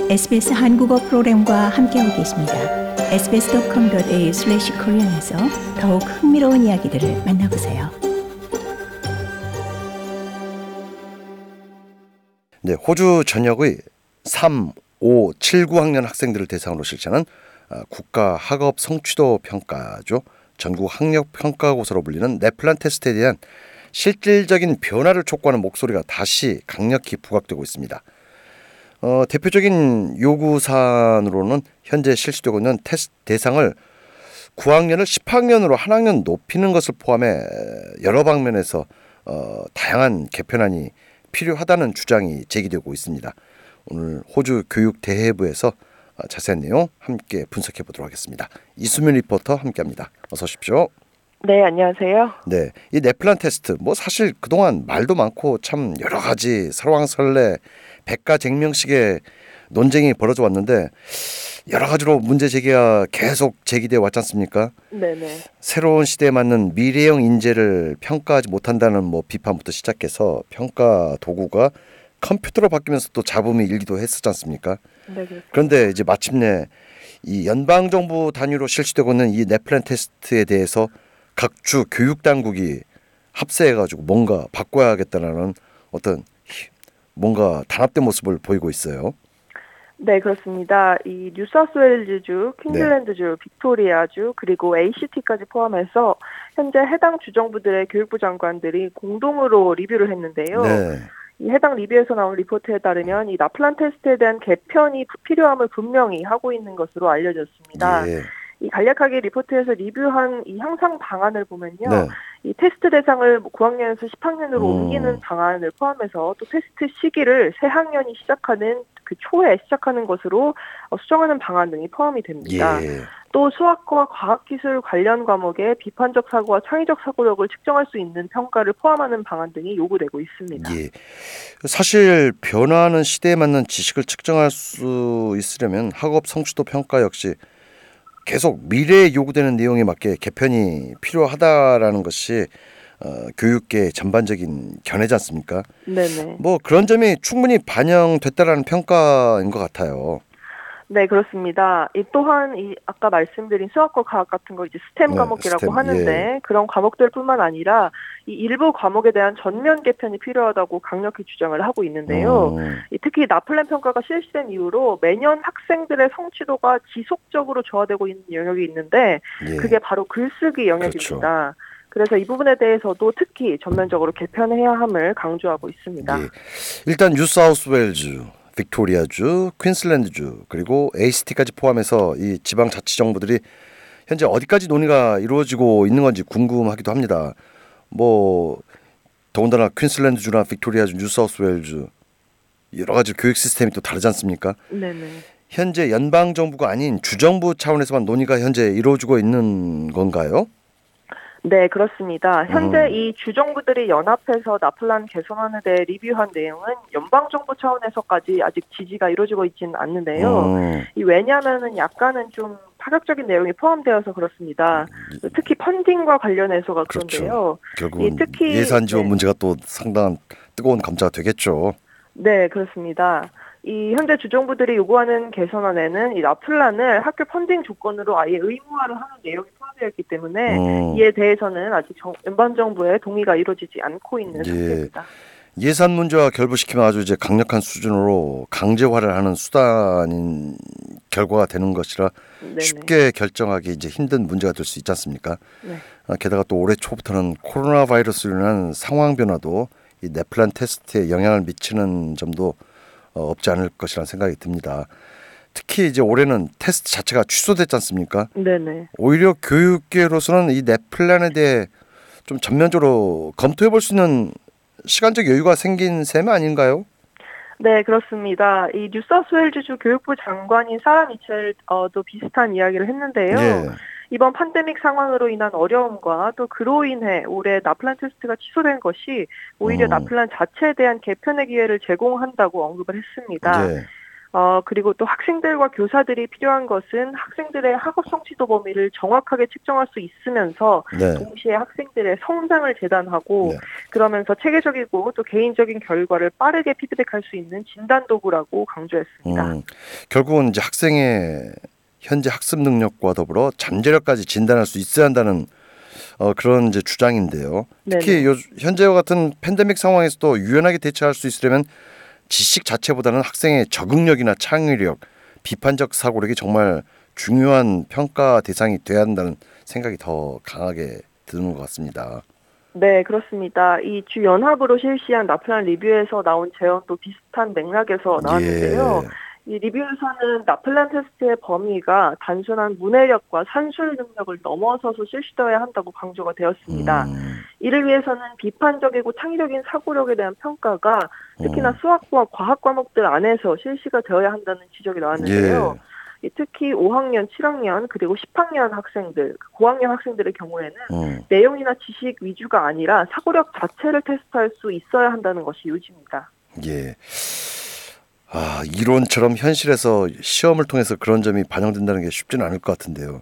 SBS 한국어 프로그램과 함께하고 계십니다. sbs.com.au/korean에서 더욱 흥미로운 이야기들을 만나보세요. 네, 호주 전역의 3, 5, 7, 9학년 학생들을 대상으로 실시하는 국가 학업 성취도 평가죠. 전국 학력 평가고사로 불리는 네플란 테스트에 대한 실질적인 변화를 촉구하는 목소리가 다시 강력히 부각되고 있습니다. 대표적인 요구 사안으로는 현재 실시되고 있는 테스트 대상을 9학년을 10학년으로 한 학년 높이는 것을 포함해 여러 방면에서 다양한 개편안이 필요하다는 주장이 제기되고 있습니다. 오늘 호주 교육대회부에서 자세한 내용 함께 분석해 보도록 하겠습니다. 이수민 리포터 함께합니다. 어서 오십시오. 네, 안녕하세요. 네, 이 네플란 테스트 사실 그동안 말도 많고 참 여러 가지 설왕설래 백가쟁명식의 논쟁이 벌어져 왔는데 여러 가지로 문제 제기가 계속 제기되어 왔지 않습니까? 네네. 새로운 시대에 맞는 미래형 인재를 평가하지 못한다는 비판부터 시작해서 평가 도구가 컴퓨터로 바뀌면서 또 잡음이 일기도 했었지 않습니까? 네, 그렇습니다. 그런데 이제 마침내 이 연방정부 단위로 실시되고 있는 이 네플란 테스트에 대해서 각주 교육당국이 합세해가지고 뭔가 바꿔야겠다는 어떤 뭔가 단합된 모습을 보이고 있어요. 네, 그렇습니다. 이 뉴사우스웨일즈주, 퀸즐랜드주, 빅토리아주, 그리고 ACT까지 포함해서 현재 해당 주정부들의 교육부 장관들이 공동으로 리뷰를 했는데요. 네. 이 해당 리뷰에서 나온 리포트에 따르면 이 나플란 테스트에 대한 개편이 필요함을 분명히 하고 있는 것으로 알려졌습니다. 예. 이 간략하게 리포트에서 리뷰한 이 향상 방안을 보면요. 네. 이 테스트 대상을 9학년에서 10학년으로 옮기는 방안을 포함해서 또 테스트 시기를 새 학년이 시작하는 그 초에 시작하는 것으로 수정하는 방안 등이 포함이 됩니다. 예. 또 수학과 과학기술 관련 과목의 비판적 사고와 창의적 사고력을 측정할 수 있는 평가를 포함하는 방안 등이 요구되고 있습니다. 예. 사실 변화하는 시대에 맞는 지식을 측정할 수 있으려면 학업 성취도 평가 역시 계속 미래에 요구되는 내용에 맞게 개편이 필요하다라는 것이 교육계 전반적인 견해지 않습니까? 네네. 그런 점이 충분히 반영됐다라는 평가인 것 같아요. 네, 그렇습니다. 또한 아까 말씀드린 수학과 과학 같은 거 이제 스템 과목이라고 스템, 하는데 예. 그런 과목들뿐만 아니라 이 일부 과목에 대한 전면 개편이 필요하다고 강력히 주장을 하고 있는데요. 특히 나플란 평가가 실시된 이후로 매년 학생들의 성취도가 지속적으로 저하되고 있는 영역이 있는데 예. 그게 바로 글쓰기 영역입니다. 그렇죠. 그래서 이 부분에 대해서도 특히 전면적으로 개편해야 함을 강조하고 있습니다. 예. 일단 뉴사우스웨일즈, 빅토리아주, 퀸슬랜드주 그리고 ACT까지 포함해서 이 지방자치정부들이 현재 어디까지 논의가 이루어지고 있는 건지 궁금하기도 합니다. 더군다나 퀸슬랜드주나 빅토리아주, 뉴사우스웨일즈 여러 가지 교육 시스템이 또 다르지 않습니까? 네네. 현재 연방정부가 아닌 주정부 차원에서만 논의가 현재 이루어지고 있는 건가요? 네, 그렇습니다. 현재 이 주정부들이 연합해서 나플란 개선안에 대해 리뷰한 내용은 연방정부 차원에서까지 아직 지지가 이루어지고 있지는 않는데요. 왜냐하면은 약간은 좀 파격적인 내용이 포함되어서 그렇습니다. 특히 펀딩과 관련해서가 그런데요. 그렇죠. 결국은 특히 예산 지원 문제가 또 상당한 뜨거운 감자가 되겠죠. 네, 그렇습니다. 이 현재 주정부들이 요구하는 개선안에는 이 나플란을 학교 펀딩 조건으로 아예 의무화를 하는 내용이 포함되어 있기 때문에 이에 대해서는 아직 연방정부의 동의가 이루어지지 않고 있는 상태입니다. 예산 문제와 결부시키면 아주 이제 강력한 수준으로 강제화를 하는 수단인 결과가 되는 것이라 네네. 쉽게 결정하기 이제 힘든 문제가 될 수 있지 않습니까? 네. 게다가 또 올해 초부터는 코로나 바이러스로 인한 상황 변화도 이 네플란 테스트에 영향을 미치는 점도 없지 않을 것이라는 생각이 듭니다. 특히 이제 올해는 테스트 자체가 취소됐지 않습니까? 네네. 오히려 교육계로서는 이 네플란에 대해 좀 전면적으로 검토해 볼 수 있는 시간적 여유가 생긴 셈 아닌가요? 네, 그렇습니다. 이 뉴사우스웨일즈주 교육부 장관인 사라 미첼도 비슷한 이야기를 했는데요. 예. 이번 팬데믹 상황으로 인한 어려움과 또 그로 인해 올해 나플란 테스트가 취소된 것이 오히려 나플란 자체에 대한 개편의 기회를 제공한다고 언급을 했습니다. 예. 그리고 또 학생들과 교사들이 필요한 것은 학생들의 학업 성취도 범위를 정확하게 측정할 수 있으면서 네. 동시에 학생들의 성장을 재단하고 네. 그러면서 체계적이고 또 개인적인 결과를 빠르게 피드백할 수 있는 진단 도구라고 강조했습니다. 결국은 이제 학생의 현재 학습 능력과 더불어 잠재력까지 진단할 수 있어야 한다는 그런 이제 주장인데요. 특히 네네. 현재와 같은 팬데믹 상황에서도 유연하게 대처할 수 있으려면 지식 자체보다는 학생의 적응력이나 창의력, 비판적 사고력이 정말 중요한 평가 대상이 돼야 한다는 생각이 더 강하게 드는 것 같습니다. 네, 그렇습니다. 이 주 연합으로 실시한 나플란 리뷰에서 나온 제언도 비슷한 맥락에서 나왔는데요. 예. 이 리뷰에서는 나플란 테스트의 범위가 단순한 문해력과 산술 능력을 넘어서서 실시되어야 한다고 강조가 되었습니다. 이를 위해서는 비판적이고 창의적인 사고력에 대한 평가가 특히나 수학과 과학 과목들 안에서 실시가 되어야 한다는 지적이 나왔는데요. 특히 5학년, 7학년, 그리고 10학년 학생들, 고학년 학생들의 경우에는 내용이나 지식 위주가 아니라 사고력 자체를 테스트할 수 있어야 한다는 것이 요지입니다. 예. 이론처럼 현실에서 시험을 통해서 그런 점이 반영된다는 게 쉽지는 않을 것 같은데요.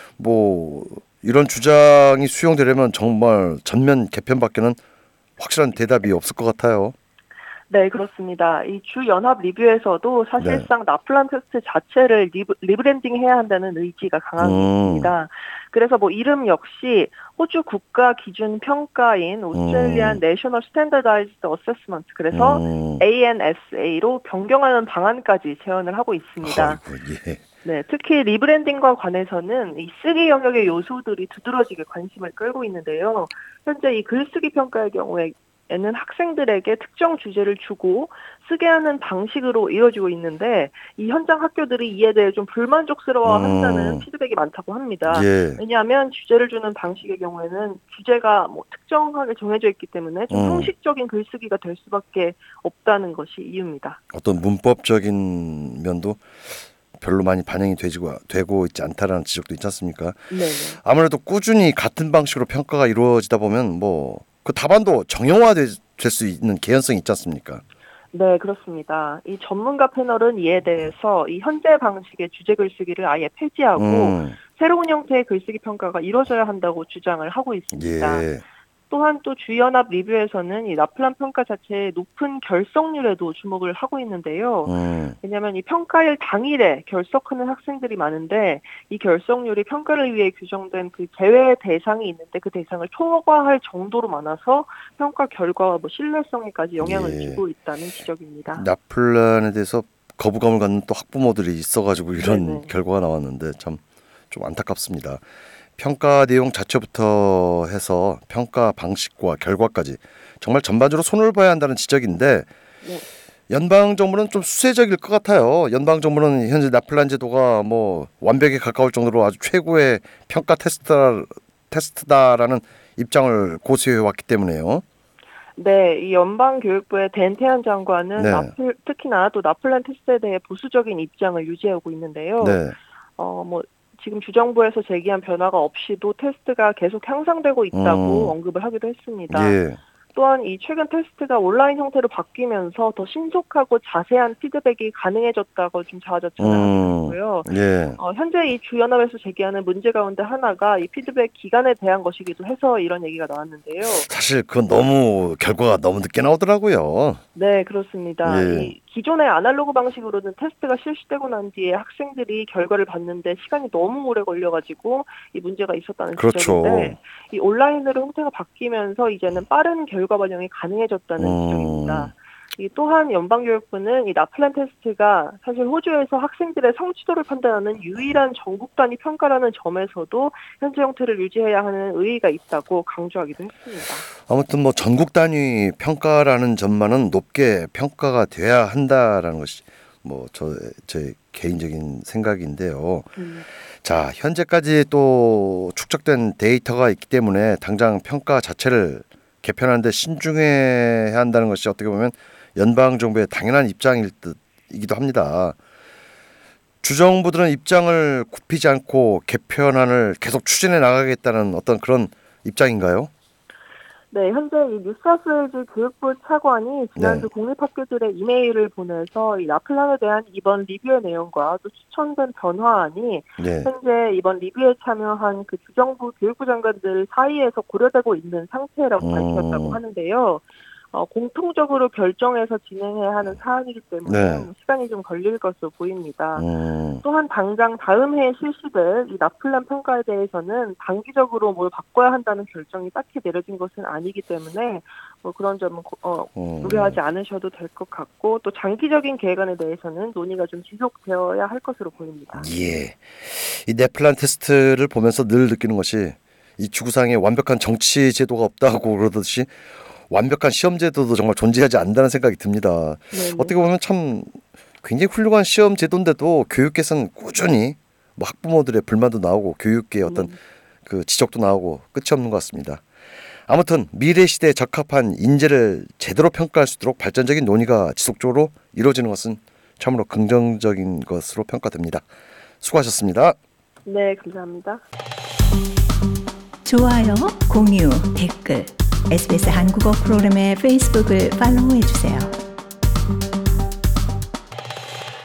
뭐 이런 주장이 수용되려면 정말 전면 개편밖에는 확실한 대답이 없을 것 같아요. 네, 그렇습니다. 이 주 연합 리뷰에서도 사실상 나플란 테스트 자체를 리브랜딩해야 한다는 의지가 강하게 있습니다. 그래서 뭐 이름 역시 호주 국가 기준 평가인 오스트레일리안 내셔널 스탠더다이즈드 어세스먼트 그래서 ANSA로 변경하는 방안까지 제언을 하고 있습니다. 아이고, 예. 네, 특히 리브랜딩과 관해서는 이 쓰기 영역의 요소들이 두드러지게 관심을 끌고 있는데요. 현재 이 글쓰기 평가의 경우에는 학생들에게 특정 주제를 주고 쓰게 하는 방식으로 이루어지고 있는데 이 현장 학교들이 이에 대해 좀 불만족스러워한다는 피드백이 많다고 합니다. 예. 왜냐하면 주제를 주는 방식의 경우에는 주제가 뭐 특정하게 정해져 있기 때문에 좀 형식적인 글쓰기가 될 수밖에 없다는 것이 이유입니다. 어떤 문법적인 면도 별로 많이 반영이 되고 있지 않다라는 지적도 있지 않습니까? 네. 아무래도 꾸준히 같은 방식으로 평가가 이루어지다 보면 뭐 그 답안도 정형화될 수 있는 개연성이 있지 않습니까? 네, 그렇습니다. 이 전문가 패널은 이에 대해서 이 현재 방식의 주제 글쓰기를 아예 폐지하고 새로운 형태의 글쓰기 평가가 이루어져야 한다고 주장을 하고 있습니다. 예. 또한 또 주연합 리뷰에서는 이 나플란 평가 자체의 높은 결석률에도 주목을 하고 있는데요. 왜냐하면 이 평가일 당일에 결석하는 학생들이 많은데 이 결석률이 평가를 위해 규정된 그 제외 대상이 있는데 그 대상을 초과할 정도로 많아서 평가 결과와 뭐 신뢰성에까지 영향을 주고 있다는 지적입니다. 나플란에 대해서 거부감을 갖는 또 학부모들이 있어가지고 이런 네네. 결과가 나왔는데 참 좀 안타깝습니다. 평가 내용 자체부터 해서 평가 방식과 결과까지 정말 전반적으로 손을 봐야 한다는 지적인데 네. 연방 정부는 좀 수세적일 것 같아요. 연방 정부는 현재 나플란 제도가 뭐 완벽에 가까울 정도로 아주 최고의 평가 테스트다라는 입장을 고수해 왔기 때문에요. 네, 이 연방교육부의 댄태안 장관은 네. 특히나 또 나플란 테스트에 대해 보수적인 입장을 유지하고 있는데요. 네. 뭐 지금 주정부에서 제기한 변화가 없이도 테스트가 계속 향상되고 있다고 언급을 하기도 했습니다. 예. 또한 이 최근 테스트가 온라인 형태로 바뀌면서 더 신속하고 자세한 피드백이 가능해졌다고 좀 자화자찬을 하고 있고요. 예. 현재 이 주연합에서 제기하는 문제 가운데 하나가 이 피드백 기간에 대한 것이기도 해서 이런 얘기가 나왔는데요. 사실 그건 너무 결과가 너무 늦게 나오더라고요. 네, 그렇습니다. 예. 이 기존의 아날로그 방식으로는 테스트가 실시되고 난 뒤에 학생들이 결과를 봤는데 시간이 너무 오래 걸려가지고 이 문제가 있었다는 그렇죠. 지적인데 이 온라인으로 형태가 바뀌면서 이제는 빠른 결과 반영이 가능해졌다는 지적입니다. 또한 연방교육부는 이 나플란 테스트가 사실 호주에서 학생들의 성취도를 판단하는 유일한 전국 단위 평가라는 점에서도 현재 형태를 유지해야 하는 의의가 있다고 강조하기도 했습니다. 아무튼 뭐 전국 단위 평가라는 점만은 높게 평가가 돼야 한다라는 것이 뭐 제 개인적인 생각인데요. 자, 현재까지 또 축적된 데이터가 있기 때문에 당장 평가 자체를 개편하는데 신중해야 한다는 것이 어떻게 보면 연방 정부의 당연한 입장이기도 합니다. 주정부들은 입장을 굽히지 않고 개편안을 계속 추진해 나가겠다는 어떤 그런 입장인가요? 네, 현재 이 뉴사스웨일즈 교육부 차관이 지난주 네. 공립학교들의 이메일을 보내서 이 라플란에 대한 이번 리뷰의 내용과 또 추천된 변화안이 네. 현재 이번 리뷰에 참여한 그 주정부 교육부 장관들 사이에서 고려되고 있는 상태라고 밝혔다고 하는데요. 공통적으로 결정해서 진행해야 하는 사안이기 때문에 네. 시간이 좀 걸릴 것으로 보입니다. 음. 또한 당장 다음 해에 실시될 이 나플란 평가에 대해서는 단기적으로 뭘 바꿔야 한다는 결정이 딱히 내려진 것은 아니기 때문에 뭐 그런 점은 우려하지 않으셔도 될 것 같고 또 장기적인 계획안에 대해서는 논의가 좀 지속되어야 할 것으로 보입니다. 예. 이 네플란 테스트를 보면서 늘 느끼는 것이 이 지구상에 완벽한 정치 제도가 없다고 그러듯이 완벽한 시험 제도도 정말 존재하지 않는다는 생각이 듭니다. 네네. 어떻게 보면 참 굉장히 훌륭한 시험 제도인데도 교육계에서는 꾸준히 뭐 학부모들의 불만도 나오고 교육계의 어떤 그 지적도 나오고 끝이 없는 것 같습니다. 아무튼 미래 시대에 적합한 인재를 제대로 평가할 수 있도록 발전적인 논의가 지속적으로 이루어지는 것은 참으로 긍정적인 것으로 평가됩니다. 수고하셨습니다. 네, 감사합니다. 좋아요, 공유, 댓글, SBS 한국어 프로그램의 페이스북을 팔로우해주세요.